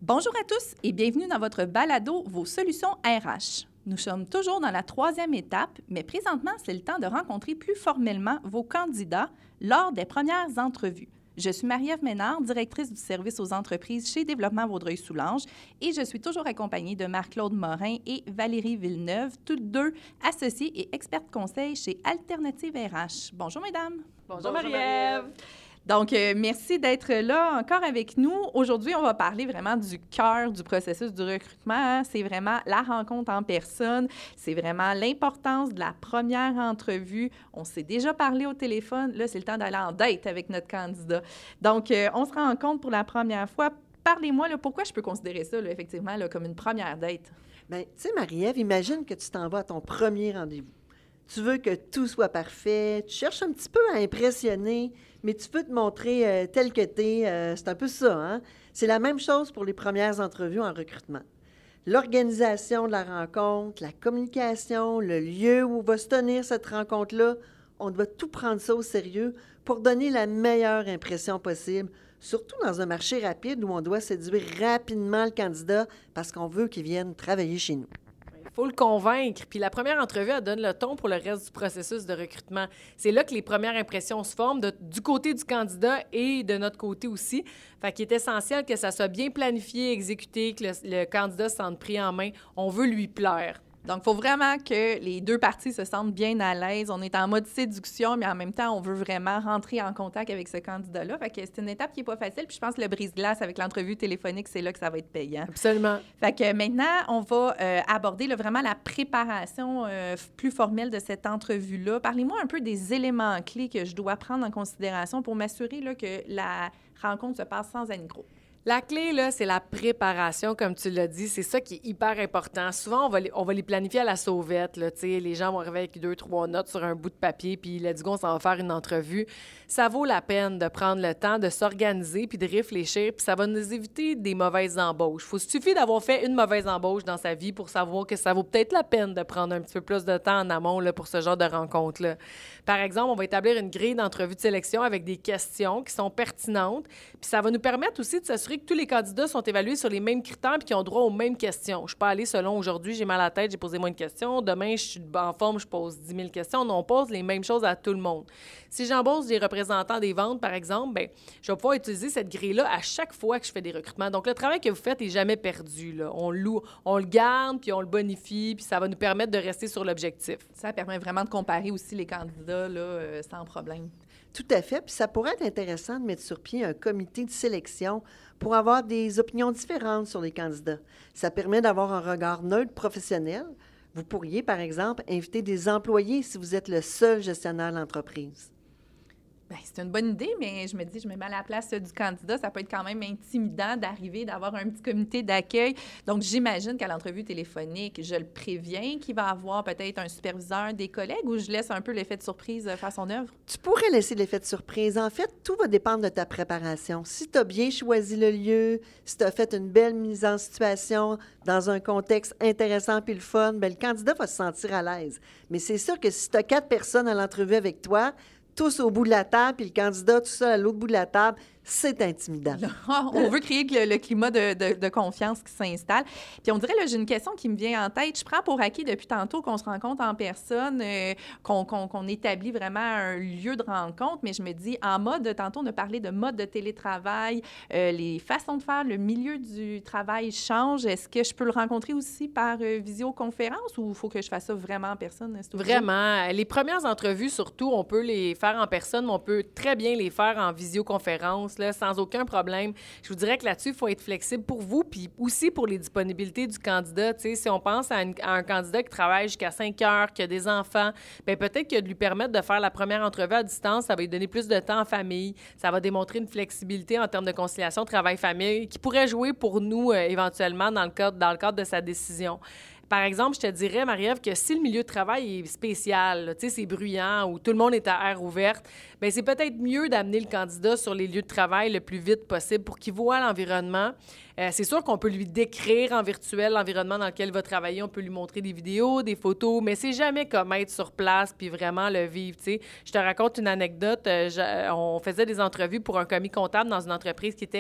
Bonjour à tous et bienvenue dans votre balado Vos solutions RH. Nous sommes toujours dans la 3e étape, mais présentement, c'est le temps de rencontrer plus formellement vos candidats lors des premières entrevues. Je suis Marie-Ève Ménard, directrice du service aux entreprises chez Développement Vaudreuil-Soulanges et je suis toujours accompagnée de Marc-Claude Morin et Valérie Villeneuve, toutes deux associées et expertes conseils chez Alternative RH. Bonjour, mesdames. Bonjour Marie-Ève. Donc, merci d'être là encore avec nous. Aujourd'hui, on va parler vraiment du cœur du processus du recrutement. C'est vraiment la rencontre en personne. C'est vraiment l'importance de la première entrevue. On s'est déjà parlé au téléphone. Là, c'est le temps d'aller en date avec notre candidat. Donc, on se rencontre pour la première fois. Parlez-moi, là, pourquoi je peux considérer ça, là, effectivement, là, comme une première date? Bien, tu sais, Marie-Ève, imagine que tu t'en vas à ton premier rendez-vous. Tu veux que tout soit parfait, tu cherches un petit peu à impressionner, mais tu veux te montrer tel que tu es. C'est un peu ça, hein? C'est la même chose pour les premières entrevues en recrutement. L'organisation de la rencontre, la communication, le lieu où va se tenir cette rencontre-là, on doit tout prendre ça au sérieux pour donner la meilleure impression possible, surtout dans un marché rapide où on doit séduire rapidement le candidat parce qu'on veut qu'il vienne travailler chez nous. Il faut le convaincre. Puis la première entrevue, elle donne le ton pour le reste du processus de recrutement. C'est là que les premières impressions se forment du côté du candidat et de notre côté aussi. Fait qu'il est essentiel que ça soit bien planifié, exécuté, que le candidat se sente pris en main. On veut lui plaire. Donc, il faut vraiment que les deux parties se sentent bien à l'aise. On est en mode séduction, mais en même temps, on veut vraiment rentrer en contact avec ce candidat-là. Fait que c'est une étape qui n'est pas facile. Puis je pense que le brise-glace avec l'entrevue téléphonique, c'est là que ça va être payant. Absolument. Fait que maintenant, on va aborder là, vraiment la préparation plus formelle de cette entrevue-là. Parlez-moi un peu des éléments clés que je dois prendre en considération pour m'assurer là, que la rencontre se passe sans anicro. La clé, là, c'est la préparation, comme tu l'as dit. C'est ça qui est hyper important. Souvent, on va les planifier à la sauvette. Là, les gens vont arriver avec 2-3 notes sur un bout de papier, puis let's go, on s'en va faire une entrevue. Ça vaut la peine de prendre le temps de s'organiser puis de réfléchir, puis ça va nous éviter des mauvaises embauches. Il suffit d'avoir fait une mauvaise embauche dans sa vie pour savoir que ça vaut peut-être la peine de prendre un petit peu plus de temps en amont là, pour ce genre de rencontre-là. Par exemple, on va établir une grille d'entrevue de sélection avec des questions qui sont pertinentes, puis ça va nous permettre aussi de s'assurer que tous les candidats sont évalués sur les mêmes critères et qu'ils ont droit aux mêmes questions. Je ne suis pas allée selon aujourd'hui, j'ai mal à la tête, j'ai posé moins de questions. Demain, je suis en forme, je pose 10 000 questions. On pose les mêmes choses à tout le monde. Si j'embauche des représentants des ventes, par exemple, bien, je vais pouvoir utiliser cette grille-là à chaque fois que je fais des recrutements. Donc, le travail que vous faites n'est jamais perdu. Là. On le garde, puis on le bonifie, puis ça va nous permettre de rester sur l'objectif. Ça permet vraiment de comparer aussi les candidats là, sans problème. Tout à fait. Puis ça pourrait être intéressant de mettre sur pied un comité de sélection pour avoir des opinions différentes sur les candidats. Ça permet d'avoir un regard neutre professionnel. Vous pourriez, par exemple, inviter des employés si vous êtes le seul gestionnaire de l'entreprise. Bien, c'est une bonne idée, mais je me dis, je me mets à la place du candidat. Ça peut être quand même intimidant d'arriver, d'avoir un petit comité d'accueil. Donc, j'imagine qu'à l'entrevue téléphonique, je le préviens qu'il va avoir peut-être un superviseur, des collègues, ou je laisse un peu l'effet de surprise faire son œuvre? Tu pourrais laisser l'effet de surprise. En fait, tout va dépendre de ta préparation. Si tu as bien choisi le lieu, si tu as fait une belle mise en situation dans un contexte intéressant puis le fun, bien, le candidat va se sentir à l'aise. Mais c'est sûr que si tu as 4 personnes à l'entrevue avec toi, tous au bout de la table, puis le candidat tout seul à l'autre bout de la table, c'est intimidant. On veut créer le climat de confiance qui s'installe. Puis on dirait, là, j'ai une question qui me vient en tête. Je prends pour acquis depuis tantôt qu'on se rencontre en personne, qu'on établit vraiment un lieu de rencontre, mais je me dis, en mode, tantôt on a parlé de mode de télétravail, les façons de faire, le milieu du travail change. Est-ce que je peux le rencontrer aussi par visioconférence ou il faut que je fasse ça vraiment en personne? Vraiment. Les premières entrevues, surtout, on peut les faire en personne, mais on peut très bien les faire en visioconférence. Là, sans aucun problème. Je vous dirais que là-dessus, il faut être flexible pour vous, puis aussi pour les disponibilités du candidat. Tu sais, si on pense à un candidat qui travaille jusqu'à 5 heures, qui a des enfants, bien, peut-être que de lui permettre de faire la première entrevue à distance, ça va lui donner plus de temps en famille. Ça va démontrer une flexibilité en termes de conciliation travail-famille qui pourrait jouer pour nous éventuellement dans le cadre de sa décision. Par exemple, je te dirais, Marie-Ève, que si le milieu de travail est spécial, tu sais, c'est bruyant ou tout le monde est à air ouverte, bien, c'est peut-être mieux d'amener le candidat sur les lieux de travail le plus vite possible pour qu'il voit l'environnement. C'est sûr qu'on peut lui décrire en virtuel l'environnement dans lequel il va travailler. On peut lui montrer des vidéos, des photos, mais c'est jamais comme être sur place puis vraiment le vivre, tu sais. Je te raconte une anecdote. On faisait des entrevues pour un commis comptable dans une entreprise qui était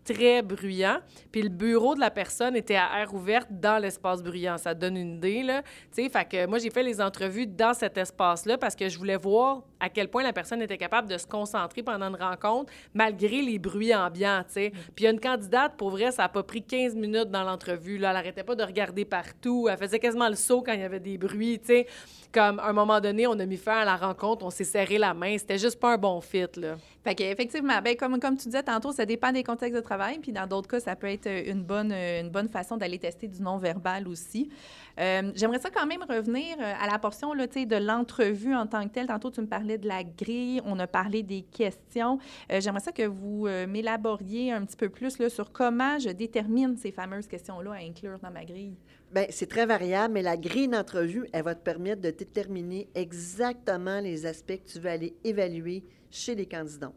très bruyant. Puis le bureau de la personne était à air ouverte dans l'espace bruyant. Ça te donne une idée, là. Tu sais, fait que moi, j'ai fait les entrevues dans cet espace-là parce que je voulais voir à quel point la personne était capable de se concentrer pendant une rencontre malgré les bruits ambiants, tu sais. Puis il y a une candidate, pour vrai, ça n'a pas pris 15 minutes dans l'entrevue, là. Elle n'arrêtait pas de regarder partout. Elle faisait quasiment le saut quand il y avait des bruits, tu sais. Comme, à un moment donné, on a mis fin à la rencontre, on s'est serré la main. C'était juste pas un bon fit, là. Fait qu'effectivement, ben, comme tu disais tantôt, ça dépend des contextes de travail. Puis dans d'autres cas, ça peut être une bonne façon d'aller tester du non-verbal aussi. J'aimerais ça quand même revenir à la portion là, de l'entrevue en tant que telle. Tantôt, tu me parlais de la grille, on a parlé des questions. J'aimerais ça que vous m'élaboriez un petit peu plus là, sur comment je détermine ces fameuses questions-là à inclure dans ma grille. Bien, c'est très variable, mais la grille d'entrevue, elle va te permettre de déterminer exactement les aspects que tu veux aller évaluer chez les candidats.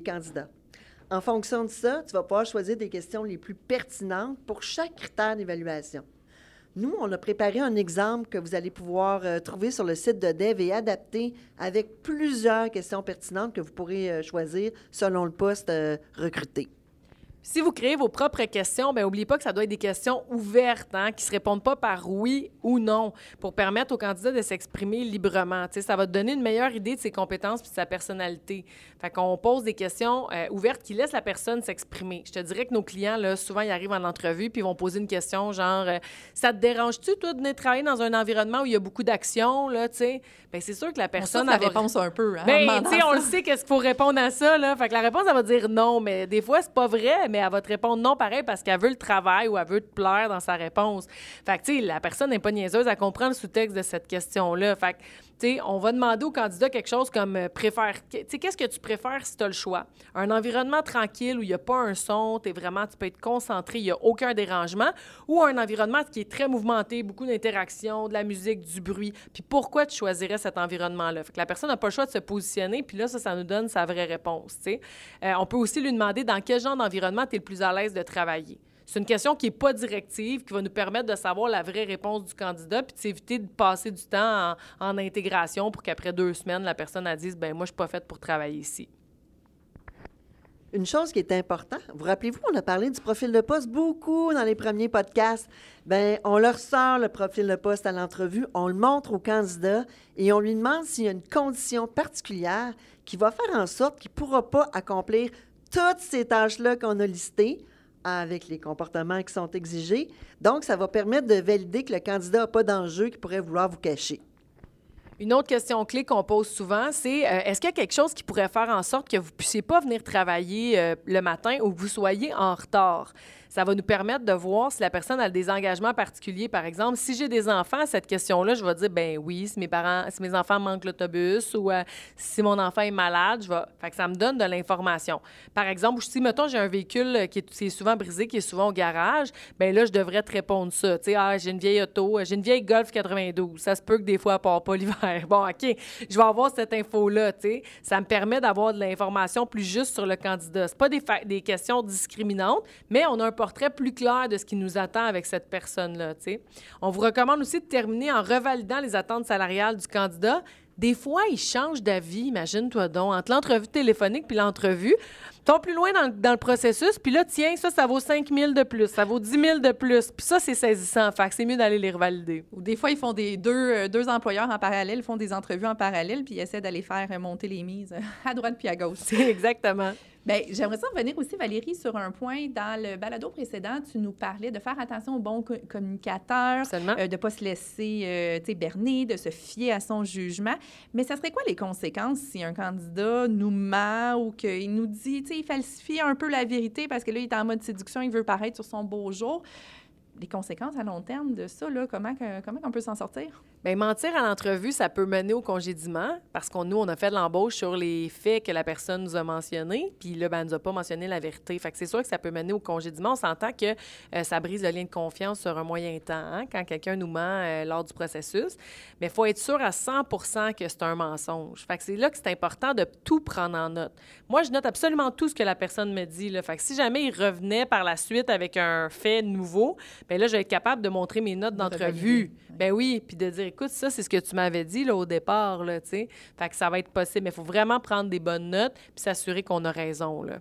En fonction de ça, tu vas pouvoir choisir des questions les plus pertinentes pour chaque critère d'évaluation. Nous, on a préparé un exemple que vous allez pouvoir trouver sur le site de Dev et adapter avec plusieurs questions pertinentes que vous pourrez choisir selon le poste recruté. Si vous créez vos propres questions, bien, n'oubliez pas que ça doit être des questions ouvertes, hein, qui ne se répondent pas par oui ou non, pour permettre aux candidats de s'exprimer librement. Tu sais, ça va te donner une meilleure idée de ses compétences et de sa personnalité. Fait qu'on pose des questions ouvertes qui laissent la personne s'exprimer. Je te dirais que nos clients, là, souvent, ils arrivent en entrevue puis ils vont poser une question genre ça te dérange-tu, toi, de venir travailler dans un environnement où il y a beaucoup d'actions, là, tu sais? Bien, c'est sûr que la personne... la réponse un peu, hein? Bien, tu sais, on le sait qu'est-ce qu'il faut répondre à ça, là. Fait que la réponse, elle va dire non, mais des fois, c'est pas vrai, mais elle va te répondre non pareil parce qu'elle veut le travail ou elle veut te plaire dans sa réponse. Fait que, tu sais, la personne n'est pas niaiseuse, elle comprend le sous-texte de cette question-là. Fait que, tu sais, on va demander au candidat quelque chose comme tu sais, qu'est-ce que tu préfères si tu as le choix? Un environnement tranquille où il n'y a pas un son, tu peux être concentré, il n'y a aucun dérangement, ou un environnement qui est très mouvementé, beaucoup d'interactions, de la musique, du bruit. Puis pourquoi tu choisirais cet environnement-là? Fait que la personne n'a pas le choix de se positionner, puis là, ça nous donne sa vraie réponse, tu sais. On peut aussi lui demander dans quel genre d'environnement tu es le plus à l'aise de travailler. C'est une question qui n'est pas directive, qui va nous permettre de savoir la vraie réponse du candidat puis de s'éviter de passer du temps en intégration pour qu'après 2 semaines, la personne elle dise « ben moi, je suis pas faite pour travailler ici ». Une chose qui est importante, vous rappelez-vous, on a parlé du profil de poste beaucoup dans les premiers podcasts. Bien, on leur sort le profil de poste à l'entrevue, on le montre au candidat et on lui demande s'il y a une condition particulière qui va faire en sorte qu'il ne pourra pas accomplir toutes ces tâches-là qu'on a listées avec les comportements qui sont exigés. Donc, ça va permettre de valider que le candidat n'a pas d'enjeu qu'il pourrait vouloir vous cacher. Une autre question clé qu'on pose souvent, c'est est-ce qu'il y a quelque chose qui pourrait faire en sorte que vous ne puissiez pas venir travailler le matin ou que vous soyez en retard? Ça va nous permettre de voir si la personne a des engagements particuliers. Par exemple, si j'ai des enfants, à cette question-là, je vais dire, ben oui, si mes enfants manquent l'autobus ou si mon enfant est malade, Fait que ça me donne de l'information. Par exemple, si, mettons, j'ai un véhicule qui est souvent brisé, qui est souvent au garage, ben là, je devrais te répondre ça. Tu sais, j'ai une vieille auto, j'ai une vieille Golf 92. Ça se peut que des fois, elle part pas l'hiver. Bon, OK, je vais avoir cette info-là, tu sais. Ça me permet d'avoir de l'information plus juste sur le candidat. C'est pas des questions discriminantes, mais on a un portrait plus clair de ce qui nous attend avec cette personne-là, tu sais. On vous recommande aussi de terminer en revalidant les attentes salariales du candidat. Des fois, il change d'avis, imagine-toi donc, entre l'entrevue téléphonique puis l'entrevue. Ils sont plus loin dans le processus, puis là, tiens, ça vaut 5 000 de plus, ça vaut 10 000 de plus. Puis ça, c'est saisissant, fait que c'est mieux d'aller les revalider. Ou des fois, ils font deux employeurs en parallèle, ils font des entrevues en parallèle, puis ils essaient d'aller faire monter les mises à droite puis à gauche. C'est exactement. Bien, j'aimerais ça revenir aussi, Valérie, sur un point. Dans le balado précédent, tu nous parlais de faire attention aux bons communicateurs, de ne pas se laisser berner, de se fier à son jugement. Mais ça serait quoi les conséquences si un candidat nous ment ou qu'il nous dit, il falsifie un peu la vérité parce que là, il est en mode séduction, il veut paraître sur son beau jour? Les conséquences à long terme de ça, là, comment on peut s'en sortir? Bien, mentir à l'entrevue, ça peut mener au congédiement parce nous, on a fait de l'embauche sur les faits que la personne nous a mentionnés, puis là, elle nous a pas mentionné la vérité. Fait que c'est sûr que ça peut mener au congédiement. On s'entend que ça brise le lien de confiance sur un moyen temps, hein, quand quelqu'un nous ment lors du processus. Mais il faut être sûr à 100% que c'est un mensonge. Fait que c'est là que c'est important de tout prendre en note. Moi, je note absolument tout ce que la personne me dit, là. Fait que si jamais il revenait par la suite avec un fait nouveau, bien là, je vais être capable de montrer mes notes d'entrevue. Ben oui, puis de dire, écoute, ça, c'est ce que tu m'avais dit là, au départ, là, tu sais. Fait que ça va être possible. Mais il faut vraiment prendre des bonnes notes puis s'assurer qu'on a raison, là.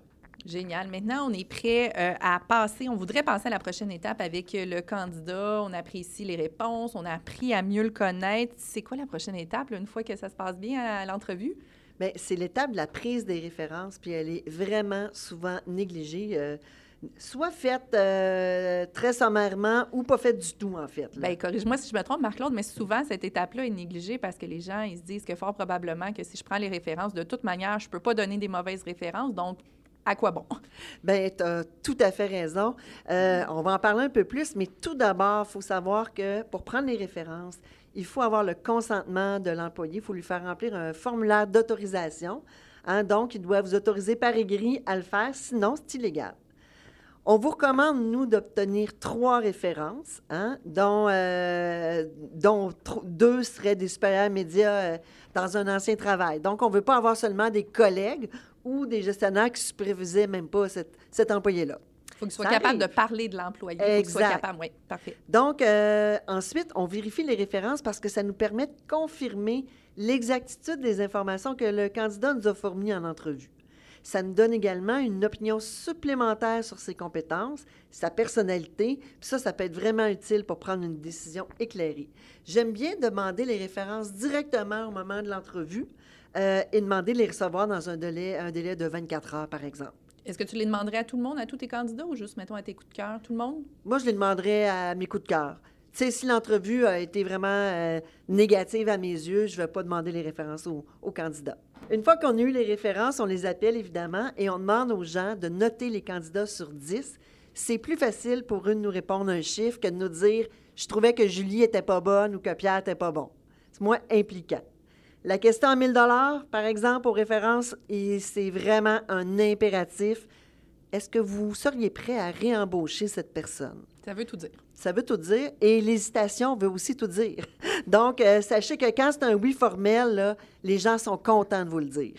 Génial. Maintenant, on est prêt on voudrait passer à la prochaine étape avec le candidat. On apprécie les réponses, on a appris à mieux le connaître. C'est quoi la prochaine étape, là, une fois que ça se passe bien à l'entrevue? Bien, c'est l'étape de la prise des références, puis elle est vraiment souvent négligée. Soit faite très sommairement ou pas faite du tout, en fait. Là. Bien, corrige-moi si je me trompe, Marc-Claude, mais souvent, cette étape-là est négligée parce que les gens, ils se disent que fort probablement que si je prends les références, de toute manière, je ne peux pas donner des mauvaises références, donc à quoi bon? Bien, tu as tout à fait raison. On va en parler un peu plus, mais tout d'abord, il faut savoir que pour prendre les références, il faut avoir le consentement de l'employé. Il faut lui faire remplir un formulaire d'autorisation. Hein, donc, il doit vous autoriser par écrit à le faire, sinon c'est illégal. On vous recommande, nous, d'obtenir 3 références, hein, dont 2 seraient des supérieurs médias dans un ancien travail. Donc, on ne veut pas avoir seulement des collègues ou des gestionnaires qui ne supervisaient même pas cet employé-là. Il faut qu'il soit capable de parler de l'employé. Il faut qu'il soit capable, oui, parfait. Donc, ensuite, on vérifie les références parce que ça nous permet de confirmer l'exactitude des informations que le candidat nous a fournies en entrevue. Ça nous donne également une opinion supplémentaire sur ses compétences, sa personnalité, puis ça peut être vraiment utile pour prendre une décision éclairée. J'aime bien demander les références directement au moment de l'entrevue et demander de les recevoir dans un délai de 24 heures, par exemple. Est-ce que tu les demanderais à tout le monde, à tous tes candidats, ou juste, mettons, à tes coups de cœur, tout le monde? Moi, je les demanderais à mes coups de cœur. Tu sais, si l'entrevue a été vraiment négative à mes yeux, je ne vais pas demander les références aux candidats. Une fois qu'on a eu les références, on les appelle évidemment et on demande aux gens de noter les candidats sur 10. C'est plus facile pour eux de nous répondre un chiffre que de nous dire « Je trouvais que Julie était pas bonne » ou que Pierre était pas bon. C'est moins impliquant. La question à 1 000 $, par exemple, aux références, et c'est vraiment un impératif. Est-ce que vous seriez prêt à réembaucher cette personne? Ça veut tout dire. Ça veut tout dire. Et l'hésitation veut aussi tout dire. Donc, sachez que quand c'est un oui formel, là, les gens sont contents de vous le dire.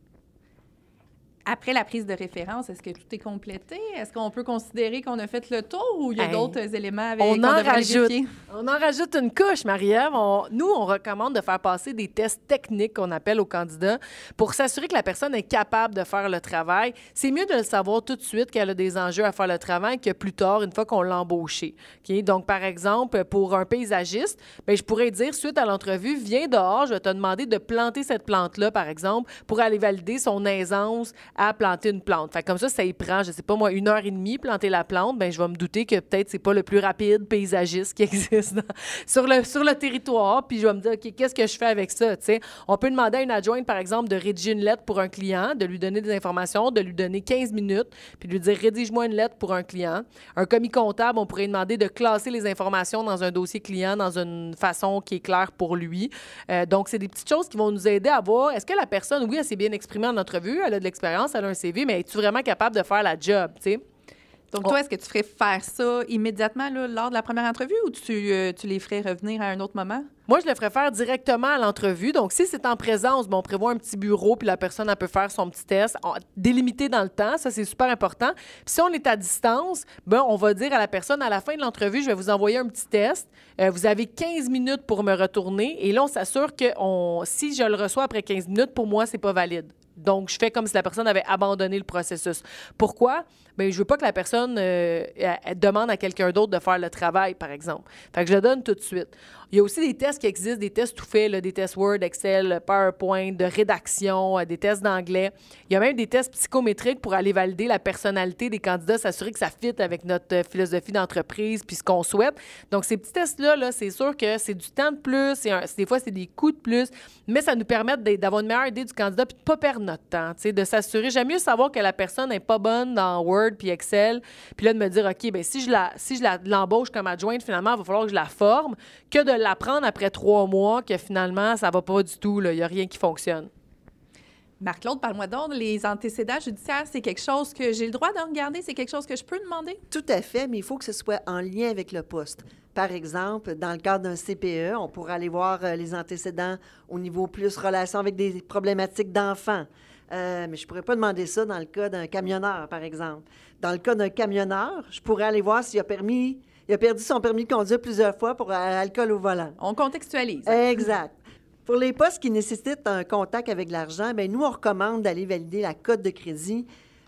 Après la prise de référence, est-ce que tout est complété? Est-ce qu'on peut considérer qu'on a fait le tour ou il y a d'autres éléments qu'on devrait vérifier? On en rajoute une couche, Marie-Ève. Nous, on recommande de faire passer des tests techniques qu'on appelle aux candidats pour s'assurer que la personne est capable de faire le travail. C'est mieux de le savoir tout de suite qu'elle a des enjeux à faire le travail que plus tard, une fois qu'on l'a embauché. Okay? Donc, par exemple, pour un paysagiste, bien, je pourrais dire, suite à l'entrevue, viens dehors, je vais te demander de planter cette plante-là, par exemple, pour aller valider son aisance à planter une plante. Fait comme ça y prend, je sais pas moi, 1h30 planter la plante, bien, je vais me douter que peut-être c'est pas le plus rapide paysagiste qui existe sur le territoire, puis je vais me dire, OK, qu'est-ce que je fais avec ça, tu sais? On peut demander à une adjointe, par exemple, de rédiger une lettre pour un client, de lui donner des informations, de lui donner 15 minutes, puis de lui dire, rédige-moi une lettre pour un client. Un commis comptable, on pourrait demander de classer les informations dans un dossier client dans une façon qui est claire pour lui. Donc, c'est des petites choses qui vont nous aider à voir, est-ce que la personne, oui, elle s'est bien exprimée en entrevue, elle a de l'expérience, elle a un CV, mais es-tu vraiment capable de faire la job, tu sais? Donc, toi, est-ce que tu ferais faire ça immédiatement là, lors de la première entrevue ou tu les ferais revenir à un autre moment? Moi, je le ferais faire directement à l'entrevue. Donc, si c'est en présence, on prévoit un petit bureau, puis la personne, elle peut faire son petit test, délimité dans le temps. Ça, c'est super important. Puis si on est à distance, on va dire à la personne, à la fin de l'entrevue, je vais vous envoyer un petit test. Vous avez 15 minutes pour me retourner. Et là, on s'assure que si je le reçois après 15 minutes, pour moi, c'est pas valide. Donc, je fais comme si la personne avait abandonné le processus. Pourquoi? Bien, je veux pas que la personne elle demande à quelqu'un d'autre de faire le travail, par exemple. Fait que je le donne tout de suite. Il y a aussi des tests qui existent, des tests tout faits, là, des tests Word, Excel, PowerPoint, de rédaction, des tests d'anglais. Il y a même des tests psychométriques pour aller valider la personnalité des candidats, s'assurer que ça fit avec notre philosophie d'entreprise puis ce qu'on souhaite. Donc, ces petits tests-là, là, c'est sûr que c'est du temps de plus, des fois, c'est des coûts de plus, mais ça nous permet d'avoir une meilleure idée du candidat puis de ne pas perdre notre temps, de s'assurer. J'aime mieux savoir que la personne n'est pas bonne dans Word puis Excel, puis là, de me dire, OK, bien, si je l'embauche comme adjointe, finalement, il va falloir que je la forme, que de l'apprendre après 3 mois, que finalement, ça va pas du tout, il n'y a rien qui fonctionne. Marc-Claude, parle-moi donc, les antécédents judiciaires, c'est quelque chose que j'ai le droit de regarder? C'est quelque chose que je peux demander? Tout à fait, mais il faut que ce soit en lien avec le poste. Par exemple, dans le cadre d'un CPE, on pourra aller voir les antécédents au niveau plus relation avec des problématiques d'enfants. Mais je ne pourrais pas demander ça dans le cas d'un camionneur, par exemple. Dans le cas d'un camionneur, je pourrais aller voir s'il a perdu son permis de conduire plusieurs fois pour alcool au volant. On contextualise. Exact. Pour les postes qui nécessitent un contact avec l'argent, bien, nous, on recommande d'aller valider la cote de crédit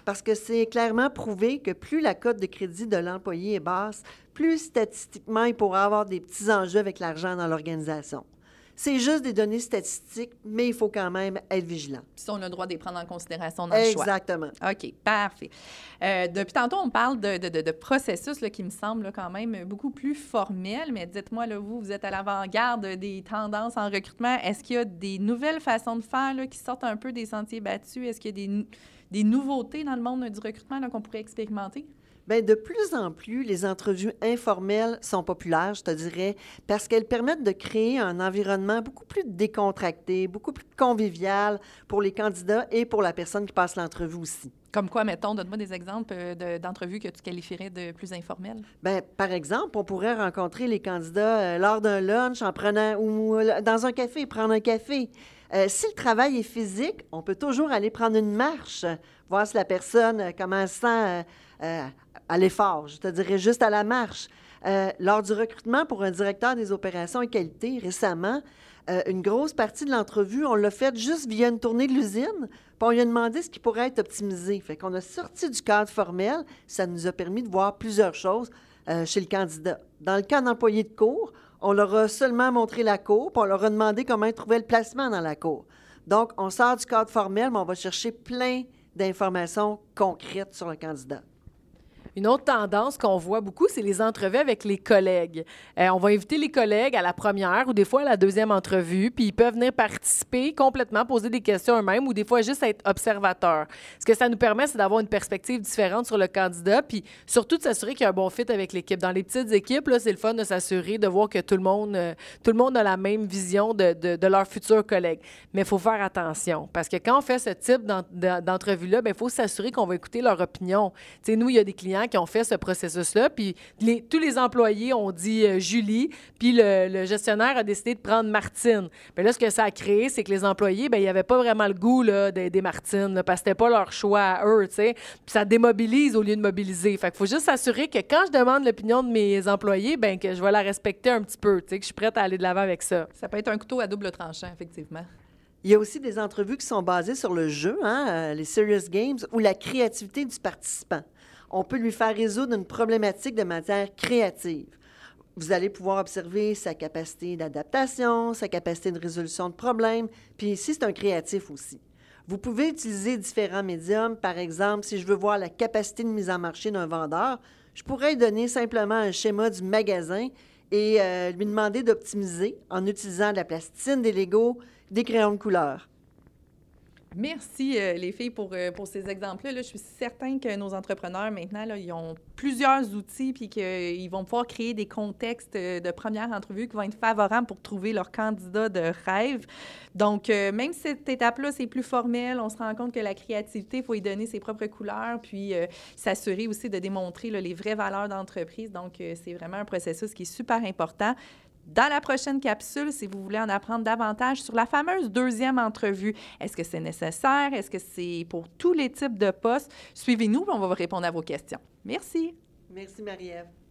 parce que c'est clairement prouvé que plus la cote de crédit de l'employé est basse, plus statistiquement, il pourra avoir des petits enjeux avec l'argent dans l'organisation. C'est juste des données statistiques, mais il faut quand même être vigilant. Puis ça, on a le droit de les prendre en considération dans le choix. Exactement. OK, parfait. Depuis tantôt, on parle de processus là, qui me semblent là, quand même beaucoup plus formels, mais dites-moi, là, vous êtes à l'avant-garde des tendances en recrutement. Est-ce qu'il y a des nouvelles façons de faire là, qui sortent un peu des sentiers battus? Est-ce qu'il y a des nouveautés dans le monde du recrutement là, qu'on pourrait expérimenter? Bien, de plus en plus, les entrevues informelles sont populaires, je te dirais, parce qu'elles permettent de créer un environnement beaucoup plus décontracté, beaucoup plus convivial pour les candidats et pour la personne qui passe l'entrevue aussi. Comme quoi, mettons, donne-moi des exemples d'entrevues que tu qualifierais de plus informelles. Bien, par exemple, on pourrait rencontrer les candidats lors d'un lunch en prenant ou dans un café, prendre un café. Si le travail est physique, on peut toujours aller prendre une marche, voir si la personne comment elle se sent à l'effort, je te dirais juste à la marche. Lors du recrutement pour un directeur des opérations et qualité, récemment, une grosse partie de l'entrevue, on l'a faite juste via une tournée de l'usine, puis on lui a demandé ce qui pourrait être optimisé. Fait qu'on a sorti du cadre formel, ça nous a permis de voir plusieurs choses chez le candidat. Dans le cas d'employés de cour, on leur a seulement montré la cour, puis on leur a demandé comment ils trouvaient le placement dans la cour. Donc, on sort du cadre formel, mais on va chercher plein d'informations concrètes sur le candidat. Une autre tendance qu'on voit beaucoup, c'est les entrevues avec les collègues. On va inviter les collègues à la première ou des fois à la deuxième entrevue, puis ils peuvent venir participer complètement, poser des questions eux-mêmes ou des fois juste être observateurs. Ce que ça nous permet, c'est d'avoir une perspective différente sur le candidat, puis surtout de s'assurer qu'il y a un bon fit avec l'équipe. Dans les petites équipes, là, c'est le fun de s'assurer de voir que tout le monde a la même vision de leurs futurs collègues. Mais il faut faire attention, parce que quand on fait ce type d'entrevue-là, il faut s'assurer qu'on va écouter leur opinion. Tu sais, nous, il y a des clients qui ont fait ce processus-là, puis tous les employés ont dit Julie, puis le gestionnaire a décidé de prendre Martine. Bien là, ce que ça a créé, c'est que les employés, ils n'avaient pas vraiment le goût là, des Martines, là, parce que c'était pas leur choix à eux, tu sais. Puis ça démobilise au lieu de mobiliser. Fait qu'il faut juste s'assurer que quand je demande l'opinion de mes employés, que je vais la respecter un petit peu, tu sais, que je suis prête à aller de l'avant avec ça. Ça peut être un couteau à double tranchant, effectivement. Il y a aussi des entrevues qui sont basées sur le jeu, les serious games, ou la créativité du participant. On peut lui faire résoudre une problématique de manière créative. Vous allez pouvoir observer sa capacité d'adaptation, sa capacité de résolution de problèmes, puis ici, c'est un créatif aussi. Vous pouvez utiliser différents médiums. Par exemple, si je veux voir la capacité de mise en marché d'un vendeur, je pourrais lui donner simplement un schéma du magasin et lui demander d'optimiser en utilisant de la plasticine, des Legos, des crayons de couleur. Merci, les filles, pour ces exemples-là. Là, je suis certaine que nos entrepreneurs, maintenant, là, ils ont plusieurs outils puis qu'ils vont pouvoir créer des contextes de première entrevue qui vont être favorables pour trouver leur candidat de rêve. Donc, même si cette étape-là, c'est plus formel, on se rend compte que la créativité, il faut y donner ses propres couleurs puis s'assurer aussi de démontrer là, les vraies valeurs d'entreprise. Donc, c'est vraiment un processus qui est super important. Dans la prochaine capsule, si vous voulez en apprendre davantage sur la fameuse deuxième entrevue, est-ce que c'est nécessaire? Est-ce que c'est pour tous les types de postes? Suivez-nous, on va vous répondre à vos questions. Merci. Merci, Marie-Ève.